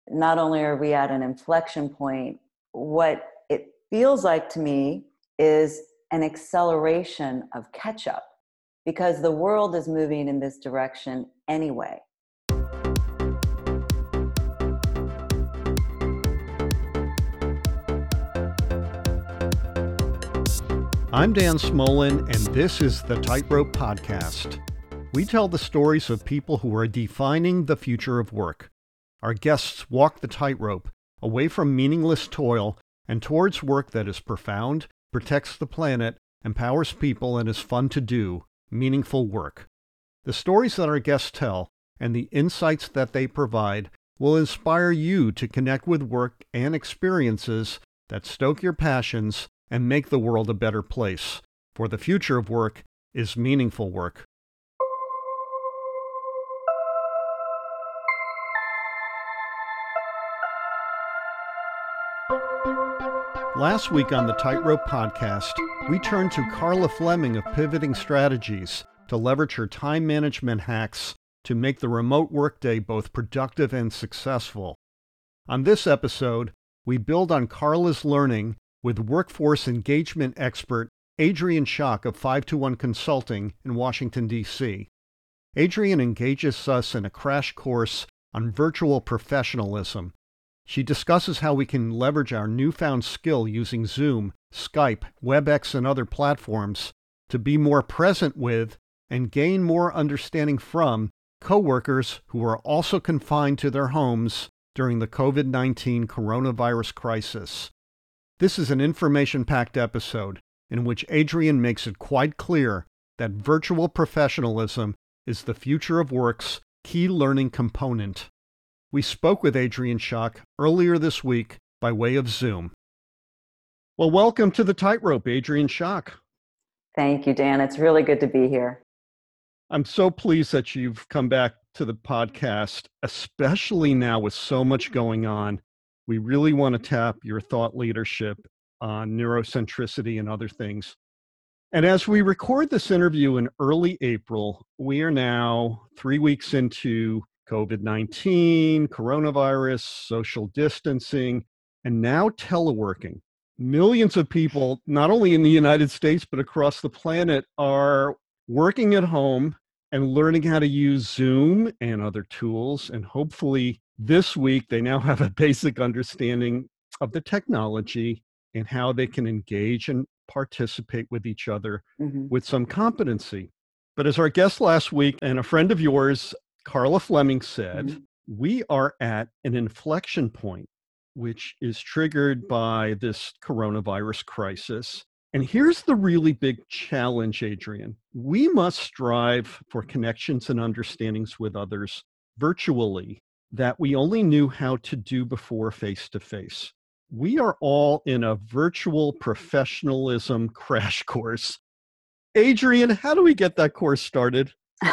not only are we at an inflection point, what it feels like to me is an acceleration of catch up because the world is moving in this direction anyway. I'm Dan Smolin, and this is the Tightrope Podcast. We tell the stories of people who are defining the future of work. Our guests walk the tightrope away from meaningless toil and towards work that is profound, protects the planet, empowers people, and is fun to do, meaningful work. The stories that our guests tell and the insights that they provide will inspire you to connect with work and experiences that stoke your passions and make the world a better place. For the future of work is meaningful work. Last week on the Tightrope Podcast, we turned to Carla Fleming of Pivoting Strategies to leverage her time management hacks to make the remote workday both productive and successful. On this episode, we build on Carla's learning with workforce engagement expert Adrian Schock of 521 Consulting in Washington, D.C. Adrian engages us in a crash course on virtual professionalism. She discusses how we can leverage our newfound skill using Zoom, Skype, WebEx, and other platforms to be more present with and gain more understanding from coworkers who are also confined to their homes during the COVID-19 coronavirus crisis. This is an information-packed episode in which Adrian makes it quite clear that virtual professionalism is the future of work's key learning component. We spoke with Adrian Schock earlier this week by way of Zoom. Well, welcome to the Tightrope, Adrian Schock. Thank you, Dan. It's really good to be here. I'm so pleased that you've come back to the podcast, especially now with so much going on. We really want to tap your thought leadership on neurocentricity and other things. And as we record this interview in early April, we are now 3 weeks into COVID-19, coronavirus, social distancing, and now teleworking. Millions of people, not only in the United States, but across the planet, are working at home and learning how to use Zoom and other tools. And hopefully this week, they now have a basic understanding of the technology and how they can engage and participate with each other with some competency. But as our guest last week and a friend of yours, Carla Fleming, said, we are at an inflection point, which is triggered by this coronavirus crisis. And here's the really big challenge, Adrian. We must strive for connections and understandings with others virtually that we only knew how to do before face-to-face. We are all in a virtual professionalism crash course. Adrian, how do we get that course started?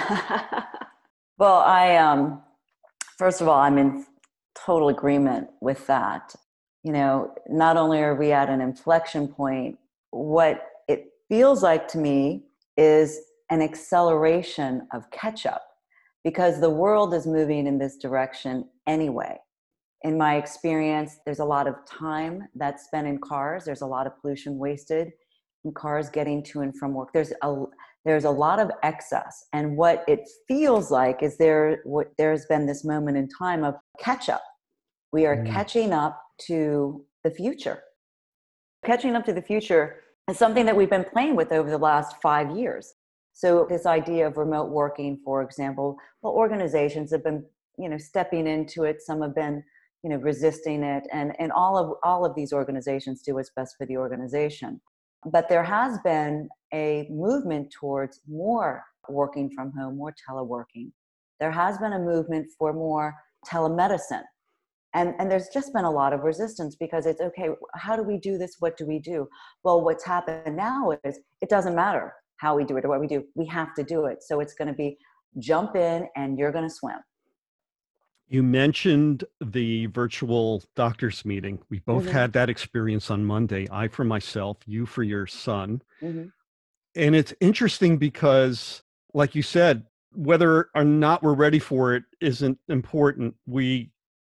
Well, first of all, I'm in total agreement with that. You know, not only are we at an inflection point, what it feels like to me is an acceleration of catch-up because the world is moving in this direction anyway. In my experience, there's a lot of time that's spent in cars. There's a lot of pollution wasted in cars getting to and from work. There's a lot of excess. And what it feels like is there's been this moment in time of catch-up. We are catching up to the future. Catching up to the future is something that we've been playing with over the last 5 years. So this idea of remote working, for example, well, organizations have been, stepping into it. Some have been, resisting it. And all of these organizations do what's best for the organization. But there has been a movement towards more working from home, more teleworking. There has been a movement for more telemedicine. And there's just been a lot of resistance because it's, okay, how do we do this? What do we do? Well, what's happened now is it doesn't matter how we do it or what we do. We have to do it. So it's going to be jump in and you're going to swim. You mentioned the virtual doctor's meeting. We both had that experience on Monday. I for myself, you for your son. And it's interesting because, like you said, whether or not we're ready for it isn't important. We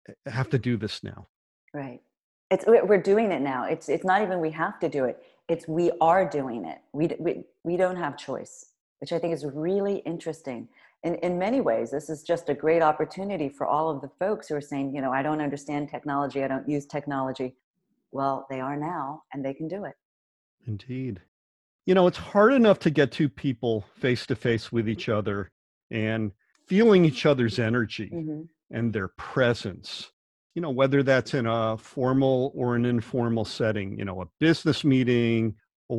have to do this now. Right. We're doing it now. It's not even we have to do it. It's we are doing it. We don't have choice, which I think is really interesting. In many ways, this is just a great opportunity for all of the folks who are saying, you know, I don't understand technology. I don't use technology. Well, they are now, and they can do it. Indeed. You know, it's hard enough to get two people face to face with each other and feeling each other's energy Mm-hmm. and their presence, you know, whether that's in a formal or an informal setting, you know, a business meeting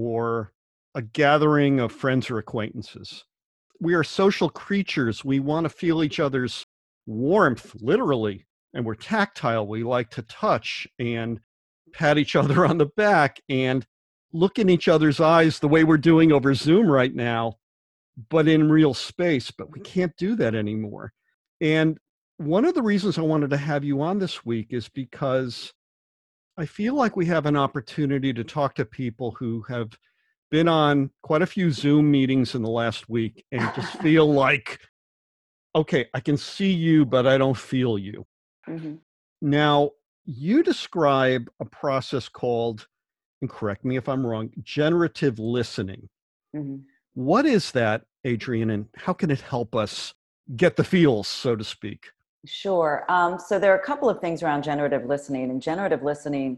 or a gathering of friends or acquaintances. We are social creatures. We want to feel each other's warmth, literally, and we're tactile. We like to touch and pat each other on the back and look in each other's eyes the way we're doing over Zoom right now, but in real space. But we can't do that anymore. And one of the reasons I wanted to have you on this week is because I feel like we have an opportunity to talk to people who have been on quite a few Zoom meetings in the last week and just feel like, okay, I can see you, but I don't feel you. Mm-hmm. Now, you describe a process called, and correct me if I'm wrong, generative listening. Mm-hmm. What is that, Adrienne, and how can it help us get the feels, so to speak? Sure. So there are a couple of things around generative listening, and generative listening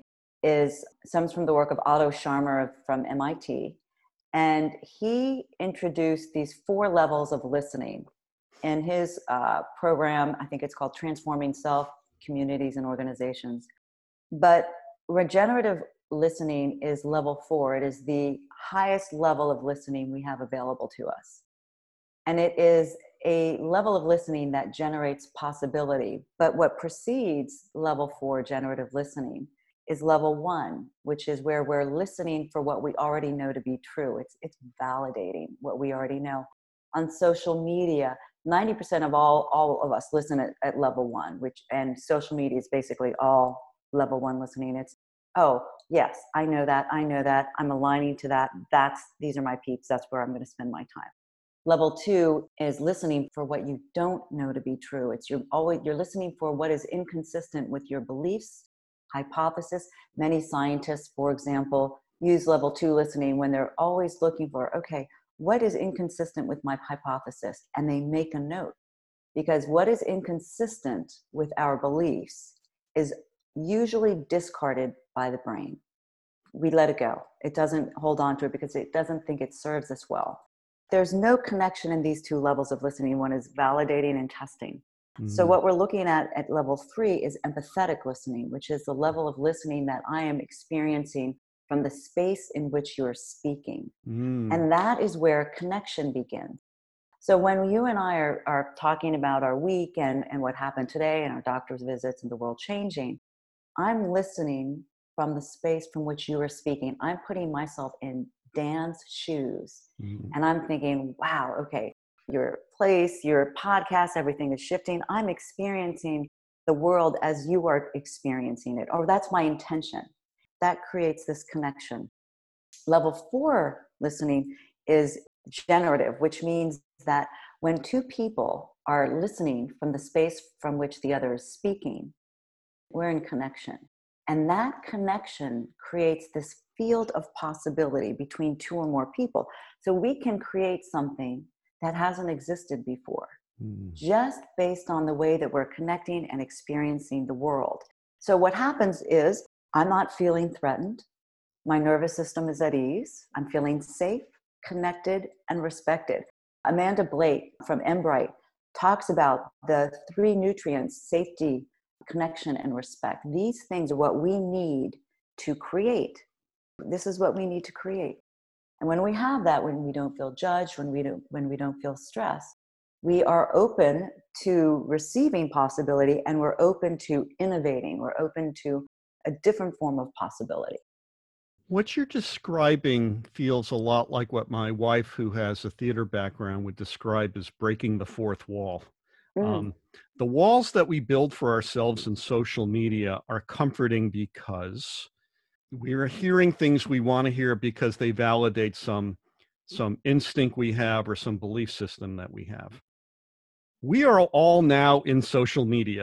stems from the work of Otto Scharmer from MIT, and he introduced these 4 levels of listening in his program. I think it's called Transforming Self, Communities, and Organizations. But regenerative listening is level 4. It is the highest level of listening we have available to us. And it is a level of listening that generates possibility. But what precedes level 4 generative listening is level 1, which is where we're listening for what we already know to be true. It's validating what we already know. On social media, 90% of all of us listen at level 1, and social media is basically all level 1 listening. It's, oh, yes, I know that. I'm aligning to that. These are my peeps. That's where I'm going to spend my time. Level 2 is listening for what you don't know to be true. You're listening for what is inconsistent with your beliefs, hypothesis. Many scientists, for example, use level 2 listening when they're always looking for, okay, what is inconsistent with my hypothesis? And they make a note, because what is inconsistent with our beliefs is usually discarded by the brain. We let it go. It doesn't hold on to it because it doesn't think it serves us well. There's no connection in these 2 levels of listening. One is validating and testing. So what we're looking at level 3 is empathetic listening, which is the level of listening that I am experiencing from the space in which you're speaking. And that is where connection begins. So when you and I are talking about our week and what happened today and our doctor's visits and the world changing, I'm listening from the space from which you are speaking. I'm putting myself in Dan's shoes. And I'm thinking, wow, okay, your place, your podcast, everything is shifting. I'm experiencing the world as you are experiencing it, or that's my intention. That creates this connection. Level 4 listening is generative, which means that when 2 people are listening from the space from which the other is speaking, we're in connection. And that connection creates this field of possibility between 2 or more people. So we can create something that hasn't existed before, just based on the way that we're connecting and experiencing the world. So what happens is I'm not feeling threatened. My nervous system is at ease. I'm feeling safe, connected, and respected. Amanda Blake from Embright talks about the 3 nutrients: safety, connection, and respect. These things are what we need to create. This is what we need to create. And when we have that, when we don't feel judged, when we don't feel stressed, we are open to receiving possibility, and we're open to innovating. We're open to a different form of possibility. What you're describing feels a lot like what my wife, who has a theater background, would describe as breaking the 4th wall. The walls that we build for ourselves in social media are comforting because we're hearing things we want to hear because they validate some instinct we have or some belief system that we have. We are all now in social media.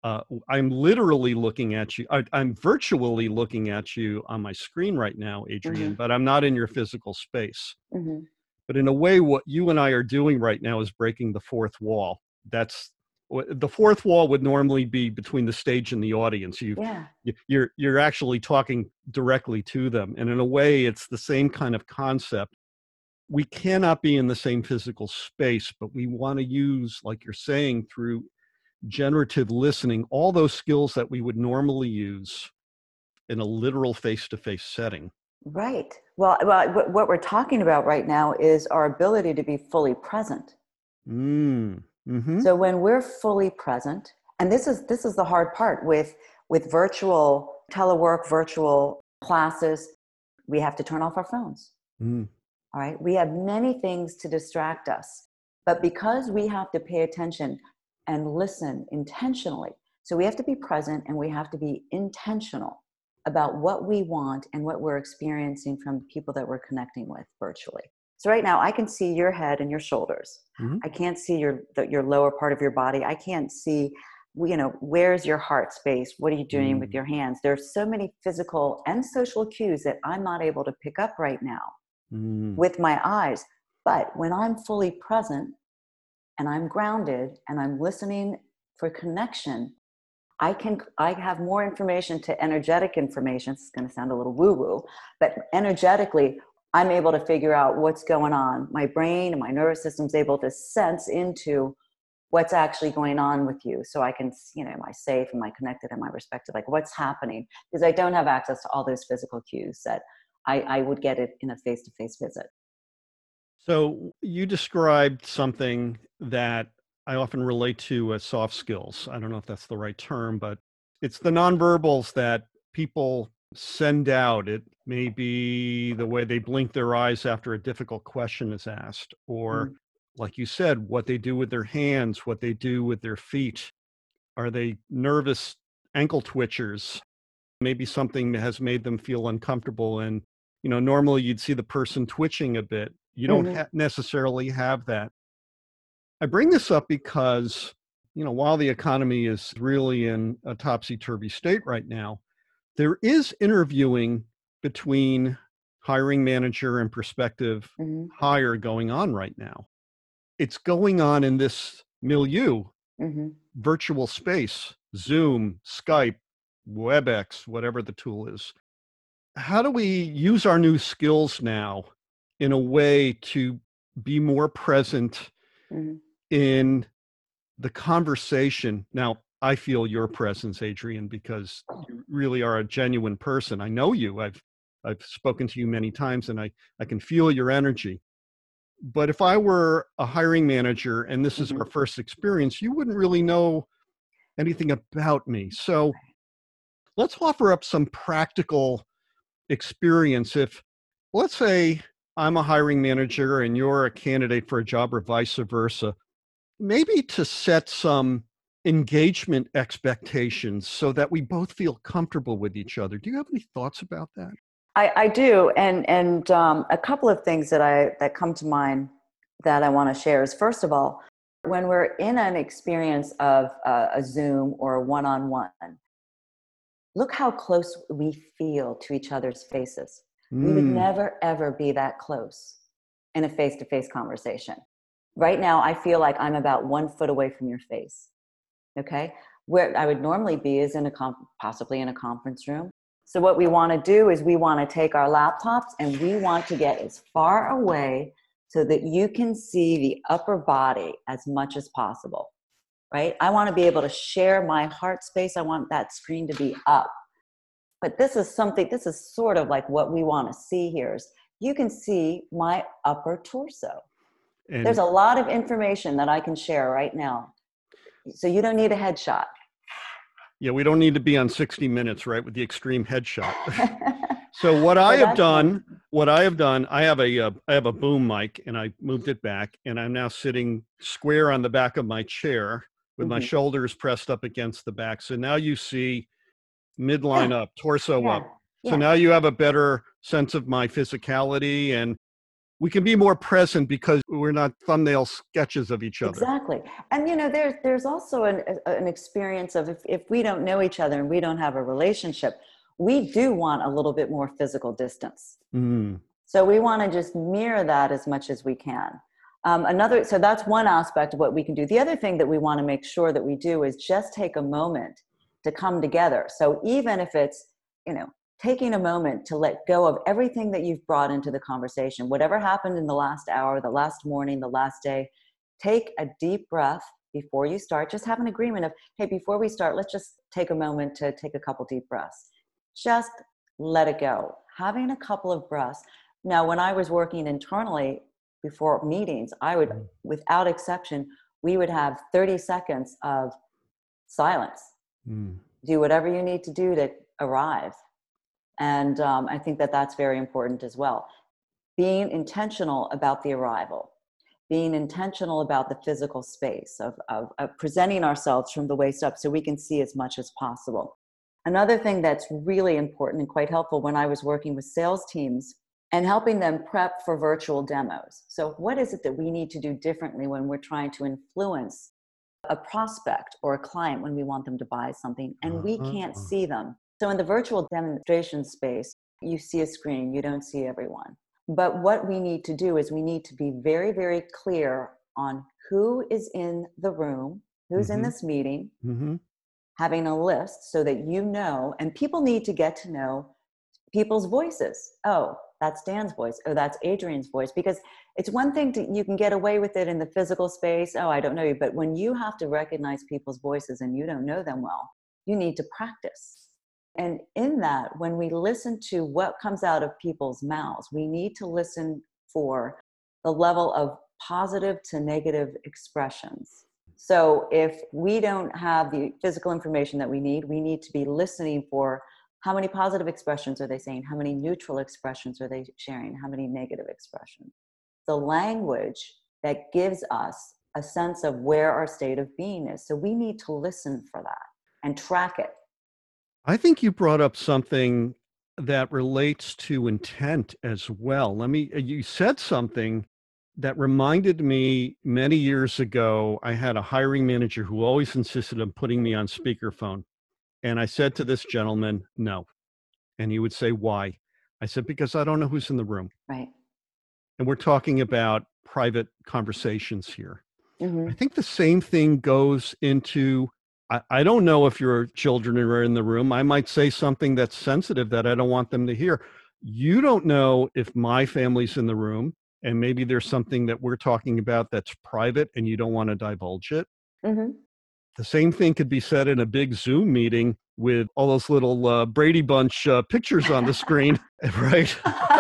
I'm literally looking at you. I'm virtually looking at you on my screen right now, Adrienne, but I'm not in your physical space. Mm-hmm. But in a way, what you and I are doing right now is breaking the fourth wall. The fourth wall would normally be between the stage and the audience. Yeah. You're actually talking directly to them. And in a way, it's the same kind of concept. We cannot be in the same physical space, but we want to use, like you're saying, through generative listening, all those skills that we would normally use in a literal face-to-face setting. Right. Well, what we're talking about right now is our ability to be fully present. Mm-hmm. So when we're fully present, and this is the hard part with virtual telework, virtual classes, we have to turn off our phones. Mm. All right. We have many things to distract us, but because we have to pay attention and listen intentionally, so we have to be present and we have to be intentional about what we want and what we're experiencing from people that we're connecting with virtually. So right now I can see your head and your shoulders. Mm-hmm. I can't see your lower part of your body. I can't see, where's your heart space? What are you doing with your hands? There's so many physical and social cues that I'm not able to pick up right now with my eyes. But when I'm fully present and I'm grounded and I'm listening for connection, I have more information to energetic information. It's going to sound a little woo-woo, but energetically, I'm able to figure out what's going on. My brain and my nervous system's able to sense into what's actually going on with you. So I can, am I safe? Am I connected? Am I respected? Like what's happening? Because I don't have access to all those physical cues that I would get it in a face-to-face visit. So you described something that I often relate to as soft skills. I don't know if that's the right term, but it's the nonverbals that people send out. It may be the way they blink their eyes after a difficult question is asked, or like you said, what they do with their hands, what they do with their feet. Are they nervous ankle twitchers? Maybe something has made them feel uncomfortable. And, normally you'd see the person twitching a bit. You don't necessarily have that. I bring this up because, while the economy is really in a topsy-turvy state right now, there is interviewing between hiring manager and prospective hire going on right now. It's going on in this milieu, virtual space, Zoom, Skype, WebEx, whatever the tool is. How do we use our new skills now in a way to be more present in the conversation? Now, I feel your presence, Adrienne, because you really are a genuine person. I know you. I've spoken to you many times, and I can feel your energy. But if I were a hiring manager and this is our first experience, you wouldn't really know anything about me. So let's offer up some practical experience. If, let's say, I'm a hiring manager and you're a candidate for a job or vice versa, maybe to set some engagement expectations so that we both feel comfortable with each other. Do you have any thoughts about that? I do, and a couple of things that come to mind that I want to share is, first of all, when we're in an experience of a Zoom or a one-on-one, look how close we feel to each other's faces. We would never, ever be that close in a face-to-face conversation. Right now, I feel like I'm about 1 foot away from your face, okay? Where I would normally be is possibly in a conference room. So what we want to do is we want to take our laptops and we want to get as far away so that you can see the upper body as much as possible, right? I want to be able to share my heart space. I want that screen to be up. But this is sort of like what we want to see here is you can see my upper torso. And there's a lot of information that I can share right now. So you don't need a headshot. Yeah, we don't need to be on 60 Minutes, right, with the extreme headshot. So what I have done, I have a boom mic and I moved it back and I'm now sitting square on the back of my chair with my shoulders pressed up against the back. So now you see midline up, torso up. So now you have a better sense of my physicality. And we can be more present because we're not thumbnail sketches of each other. Exactly. And, there's also an experience of if we don't know each other and we don't have a relationship, we do want a little bit more physical distance. Mm. So we want to just mirror that as much as we can. So that's one aspect of what we can do. The other thing that we want to make sure that we do is just take a moment to come together. So even if it's, taking a moment to let go of everything that you've brought into the conversation, whatever happened in the last hour, the last morning, the last day, take a deep breath before you start. Just have an agreement of, hey, before we start, let's just take a moment to take a couple deep breaths. Just let it go. Having a couple of breaths. Now, when I was working internally before meetings, I would, without exception, we would have 30 seconds of silence. Do whatever you need to do to arrive. And I think that that's very important as well. Being intentional about the arrival, being intentional about the physical space of presenting ourselves from the waist up so we can see as much as possible. Another thing that's really important and quite helpful when I was working with sales teams and helping them prep for virtual demos. So what is it that we need to do differently when we're trying to influence a prospect or a client when we want them to buy something and we can't see them? So in the virtual demonstration space, you see a screen, you don't see everyone. But what we need to do is we need to be very, very clear on who is in the room, who's in this meeting, having a list so that and people need to get to know people's voices. Oh, that's Dan's voice. Oh, that's Adrian's voice. Because it's one thing you can get away with it in the physical space. Oh, I don't know you. But when you have to recognize people's voices and you don't know them well, you need to practice. And in that, when we listen to what comes out of people's mouths, we need to listen for the level of positive to negative expressions. So if we don't have the physical information that we need to be listening for how many positive expressions are they saying? How many neutral expressions are they sharing? How many negative expressions? The language that gives us a sense of where our state of being is. So we need to listen for that and track it. I think you brought up something that relates to intent as well. You said something that reminded me many years ago. I had a hiring manager who always insisted on putting me on speakerphone. And I said to this gentleman, no. And he would say, why? I said, because I don't know who's in the room. Right. And we're talking about private conversations here. Mm-hmm. I think the same thing goes into, I don't know if your children are in the room. I might say something that's sensitive that I don't want them to hear. You don't know if my family's in the room and maybe there's something that we're talking about that's private and you don't want to divulge it. Mm-hmm. The same thing could be said in a big Zoom meeting with all those little Brady Bunch pictures on the screen, right?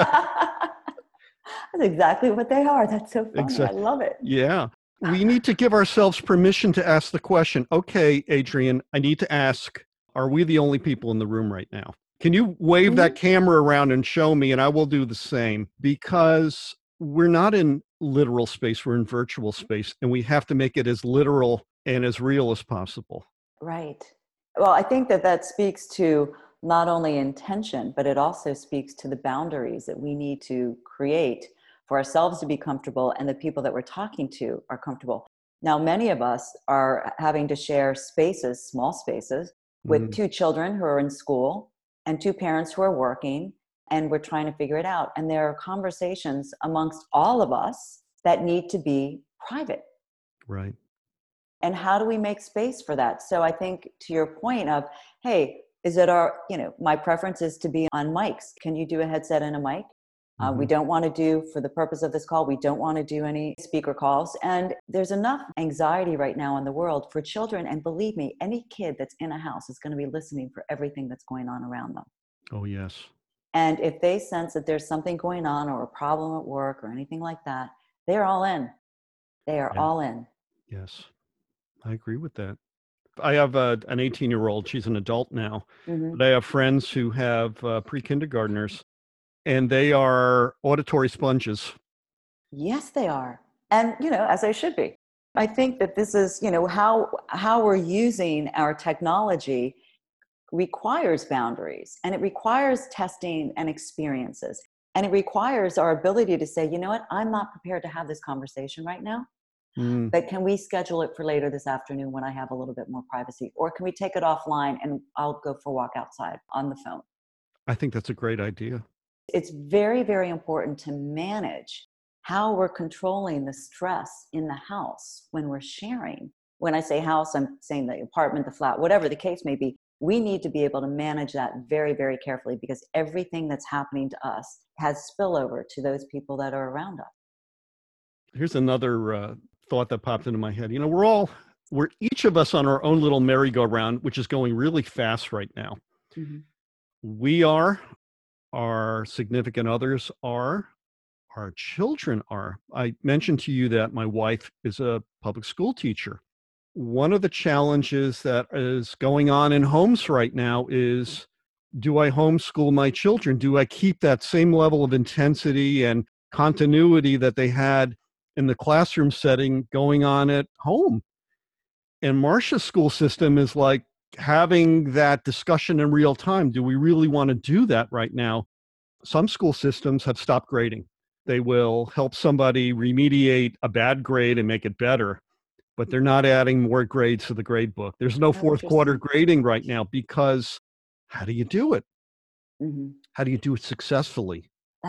That's exactly what they are. That's so funny. Exactly. I love it. Yeah. We need to give ourselves permission to ask the question, okay, Adrian, I need to ask, are we the only people in the room right now? Can you wave that camera around and show me? And I will do the same, because we're not in literal space, we're in virtual space, and we have to make it as literal and as real as possible. Right. Well, I think that speaks to not only intention, but it also speaks to the boundaries that we need to create for ourselves to be comfortable and the people that we're talking to are comfortable. Now, many of us are having to share spaces, small spaces, with two children who are in school and two parents who are working, and we're trying to figure it out. And there are conversations amongst all of us that need to be private. Right. And how do we make space for that? So I think to your point of, hey, is it my preference is to be on mics. Can you do a headset and a mic? We don't want to do, for the purpose of this call, we don't want to do any speaker calls. And there's enough anxiety right now in the world for children. And believe me, any kid that's in a house is going to be listening for everything that's going on around them. Oh, yes. And if they sense that there's something going on or a problem at work or anything like that, they're all in. They are all in. Yes, I agree with that. I have an 18-year-old. She's an adult now. But I have friends who have pre-kindergartners. And they are auditory sponges. Yes, they are. And, as they should be. I think that this is, how we're using our technology requires boundaries and it requires testing and experiences. And it requires our ability to say, you know what, I'm not prepared to have this conversation right now, Mm, but can we schedule it for later this afternoon when I have a little bit more privacy? Or can we take it offline and I'll go for a walk outside on the phone? I think that's a great idea. It's very, very important to manage how we're controlling the stress in the house when we're sharing. When I say house, I'm saying the apartment, the flat, whatever the case may be. We need to be able to manage that very, very carefully because everything that's happening to us has spillover to those people that are around us. Here's another thought that popped into my head. You know, we're each of us on our own little merry-go-round, which is going really fast right now. Mm-hmm. We are, our significant others are, our children are. I mentioned to you that my wife is a public school teacher. One of the challenges that is going on in homes right now is, do I homeschool my children? Do I keep that same level of intensity and continuity that they had in the classroom setting going on at home? And Marcia's school system is like having that discussion in real time. Do we really want to do that right now? Some school systems have stopped grading. They will help somebody remediate a bad grade and make it better, but they're not adding more grades to the grade book. There's no Oh, fourth quarter interesting. grading right now because how do you do it? Mm-hmm. How do you do it successfully?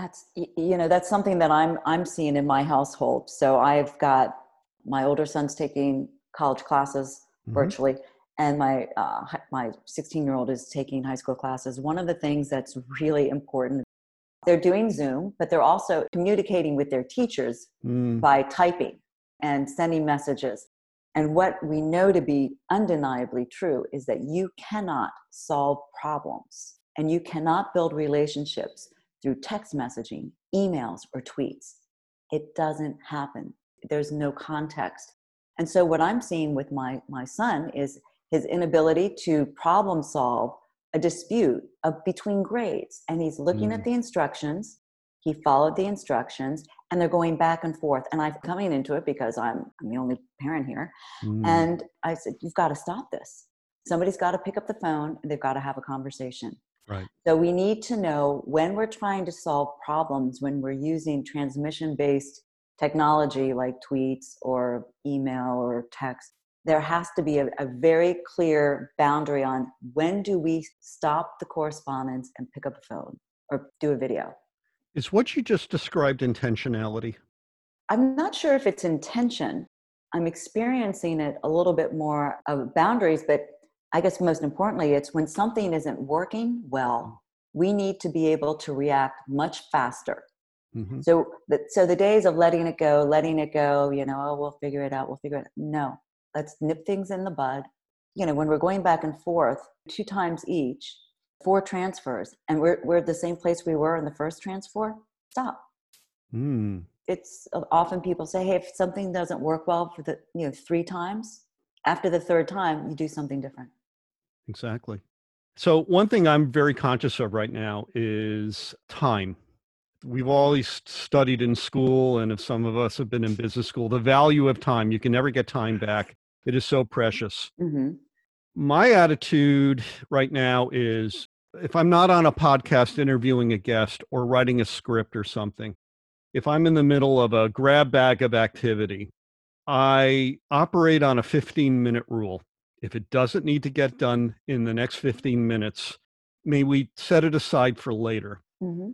That's something that I'm seeing in my household. So I've got my older son's taking college classes Hmm. virtually, and my 16-year-old is taking high school classes. One of the things that's really important, they're doing Zoom, but they're also communicating with their teachers Mm, by typing and sending messages. And what we know to be undeniably true is that you cannot solve problems and you cannot build relationships through text messaging, emails, or tweets. It doesn't happen. There's no context. And so what I'm seeing with my son is his inability to problem solve a dispute between grades. And he's looking at mm, the instructions. He followed the instructions and they're going back and forth. And I'm coming into it because I'm the only parent here. mm. And I said, you've got to stop this. Somebody's got to pick up the phone and they've got to have a conversation. Right. So we need to know when we're trying to solve problems, when we're using transmission-based technology like tweets or email or text, there has to be a very clear boundary on when do we stop the correspondence and pick up a phone or do a video. Is what you just described intentionality? I'm not sure if it's intention. I'm experiencing it a little bit more of boundaries, but I guess most importantly, it's when something isn't working well, we need to be able to react much faster. Hmm. So the days of letting it go, oh, we'll figure it out, we'll figure it out. No, let's nip things in the bud. When we're going back and forth 2 times each, 4 transfers, and we're at the same place we were in the first transfer, stop. Mm, It's often people say, hey, if something doesn't work well for the 3 times, after the 3rd time, you do something different. exactly. So one thing I'm very conscious of right now is time. We've always studied in school, and if some of us have been in business school, the value of time. You can never get time back. It is so precious. Mm-hmm. My attitude right now is if I'm not on a podcast interviewing a guest or writing a script or something, if I'm in the middle of a grab bag of activity, I operate on a 15-minute rule. If it doesn't need to get done in the next 15 minutes, may we set it aside for later. Mm-hmm.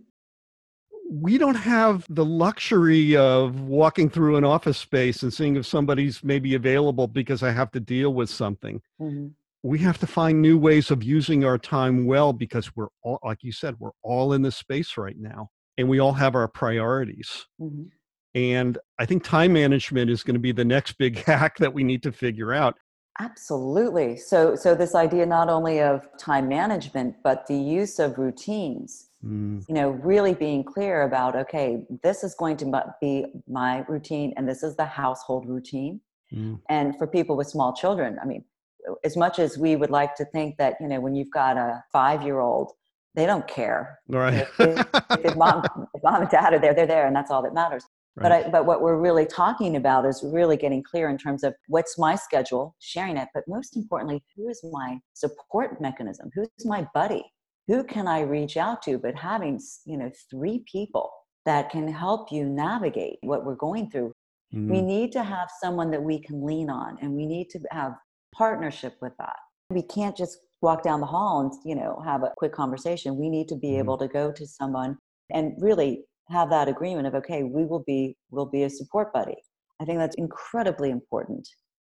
We don't have the luxury of walking through an office space and seeing if somebody's maybe available because I have to deal with something. Mm-hmm. We have to find new ways of using our time well because we're all, like you said, we're all in this space right now and we all have our priorities. Mm-hmm. And I think time management is going to be the next big hack that we need to figure out. Absolutely. So this idea not only of time management, but the use of routines, Mm, really being clear about, okay, this is going to be my routine and this is the household routine. mm, And for people with small children, I mean, as much as we would like to think that, when you've got a 5-year-old, they don't care. all right. If mom and dad are there, they're there, and that's all that matters. Right. But what we're really talking about is really getting clear in terms of what's my schedule, sharing it, but most importantly, who is my support mechanism? Who's my buddy? Who can I reach out to? But having, 3 people that can help you navigate what we're going through. We Mm, need to have someone that we can lean on, and we need to have partnership with that. We can't just walk down the hall and, have a quick conversation. We need to be mhm. able to go to someone and really have that agreement of, okay, we'll be a support buddy. I think that's incredibly important.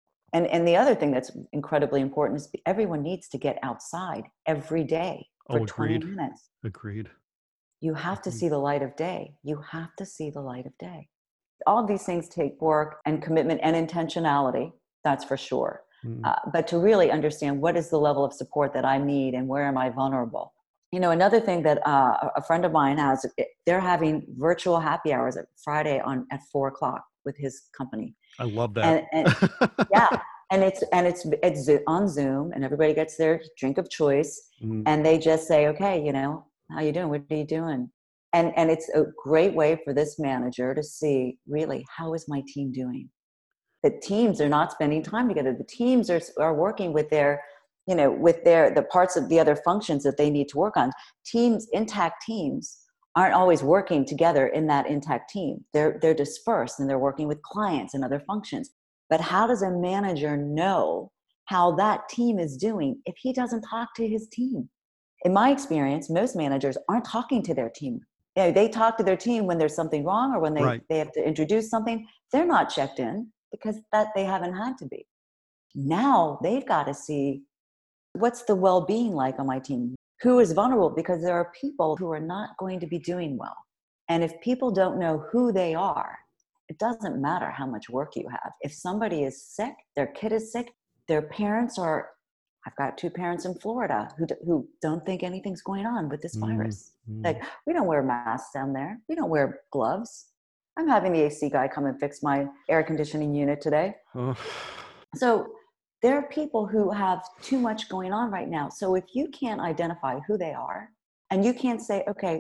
And the other thing that's incredibly important is everyone needs to get outside every day for Oh, 20 agreed. minutes. Agreed. You have to Agreed. see the light of day. You have to see the light of day. All of these things take work and commitment and intentionality, that's for sure. Mm. But to really understand what is the level of support that I need and where am I vulnerable. Another thing that a friend of mine has, they're having virtual happy hours at Friday at 4 o'clock with his company. I love that. And yeah, and it's on Zoom, and everybody gets their drink of choice, Mm, and they just say, okay, how you doing? What are you doing? And it's a great way for this manager to see really how is my team doing. The teams are not spending time together. The teams are working with their, with the parts of the other functions that they need to work on. Intact teams aren't always working together in that intact team. They're dispersed and they're working with clients and other functions. But how does a manager know how that team is doing if he doesn't talk to his team? In my experience, most managers aren't talking to their team. They talk to their team when there's something wrong or when right. they have to introduce something. They're not checked in because that they haven't had to be. Now they've got to see what's the well-being like on my team? Who is vulnerable? Because there are people who are not going to be doing well. And if people don't know who they are, it doesn't matter how much work you have. If somebody is sick, their kid is sick, their parents are, I've got 2 parents in Florida who don't think anything's going on with this Mm, virus. mm. Like, we don't wear masks down there. We don't wear gloves. I'm having the AC guy come and fix my air conditioning unit today. Oh, So there are people who have too much going on right now. So if you can't identify who they are, and you can't say, okay,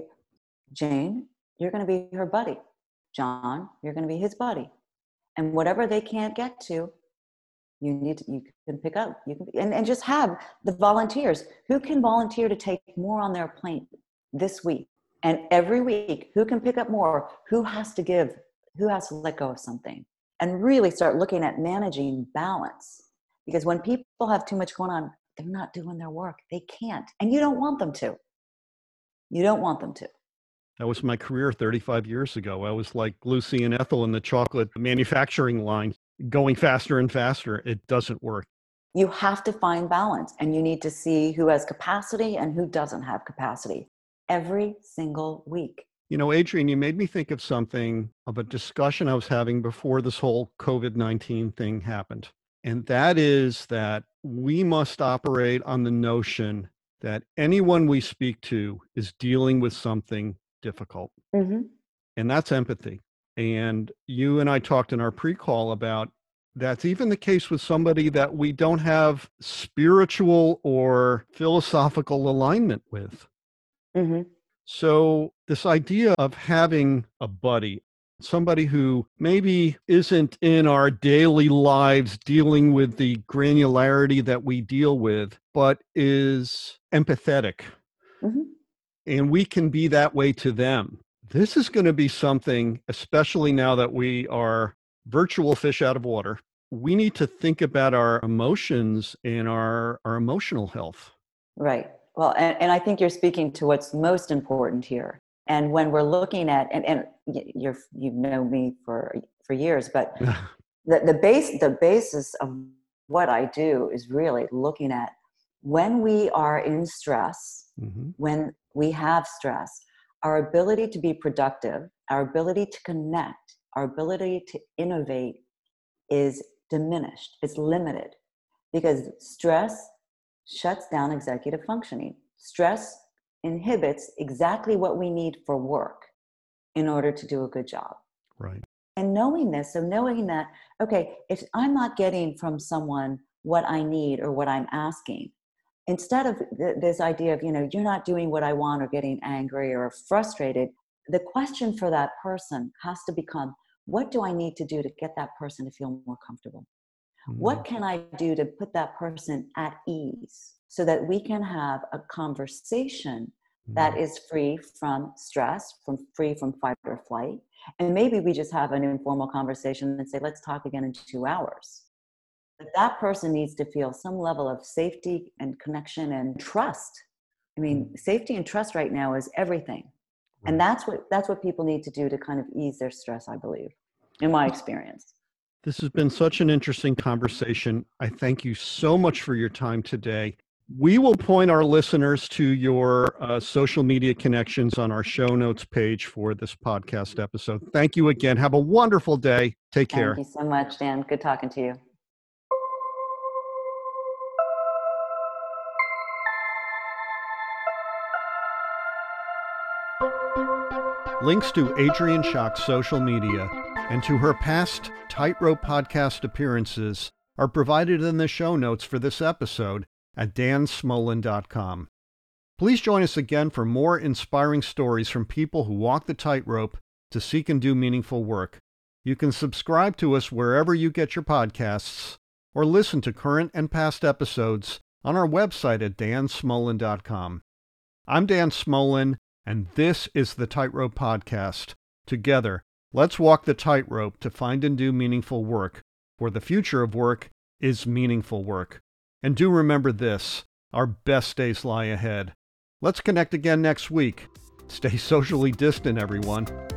Jane, you're going to be her buddy. John, you're going to be his buddy. And whatever they can't get to, you can pick up. You can and just have the volunteers who can volunteer to take more on their plate this week. And every week, who can pick up more? Who has to let go of something? And really start looking at managing balance. Because when people have too much going on, they're not doing their work. They can't. And you don't want them to. You don't want them to. that was my career 35 years ago. I was like Lucy and Ethel in the chocolate manufacturing line, going faster and faster. It doesn't work. You have to find balance, and you need to see who has capacity and who doesn't have capacity every single week. Adrian, you made me think of something, of a discussion I was having before this whole COVID-19 thing happened. And that is that we must operate on the notion that anyone we speak to is dealing with something difficult. Mm-hmm. And that's empathy. And you and I talked in our pre-call about that's even the case with somebody that we don't have spiritual or philosophical alignment with. Mm-hmm. So this idea of having a buddy, somebody who maybe isn't in our daily lives dealing with the granularity that we deal with, but is empathetic, Mm-hmm. and we can be that way to them. This is going to be something, especially now that we are virtual fish out of water. We need to think about our emotions and our emotional health. Right. Well, and I think you're speaking to what's most important here. And when we're looking at, you know me for years, but the basis of what I do is really looking at when we are in stress, Mhm. when we have stress, our ability to be productive, our ability to connect, our ability to innovate is diminished, it's limited, because stress shuts down executive functioning. Stress inhibits exactly what we need for work in order to do a good job. Right. And knowing this, so knowing that, okay, if I'm not getting from someone what I need or what I'm asking, instead of this idea of, you're not doing what I want, or getting angry or frustrated, the question for that person has to become, what do I need to do to get that person to feel more comfortable? What can I do to put that person at ease so that we can have a conversation that is free from stress, free from fight or flight? And maybe we just have an informal conversation and say, let's talk again in 2 hours. But that person needs to feel some level of safety and connection and trust. I mean, safety and trust right now is everything. Right. And that's what people need to do to kind of ease their stress, I believe, in my experience. This has been such an interesting conversation. I thank you so much for your time today. We will point our listeners to your social media connections on our show notes page for this podcast episode. Thank you again. Have a wonderful day. Take care. Thank you so much, Dan. Good talking to you. Links to Adrienne Schock's social media and to her past Tightrope podcast appearances are provided in the show notes for this episode at dansmolin.com. Please join us again for more inspiring stories from people who walk the tightrope to seek and do meaningful work. You can subscribe to us wherever you get your podcasts or listen to current and past episodes on our website at dansmolin.com. I'm Dan Smolin, and this is the Tightrope Podcast. Together, let's walk the tightrope to find and do meaningful work, for the future of work is meaningful work. And do remember this, our best days lie ahead. Let's connect again next week. Stay socially distant, everyone.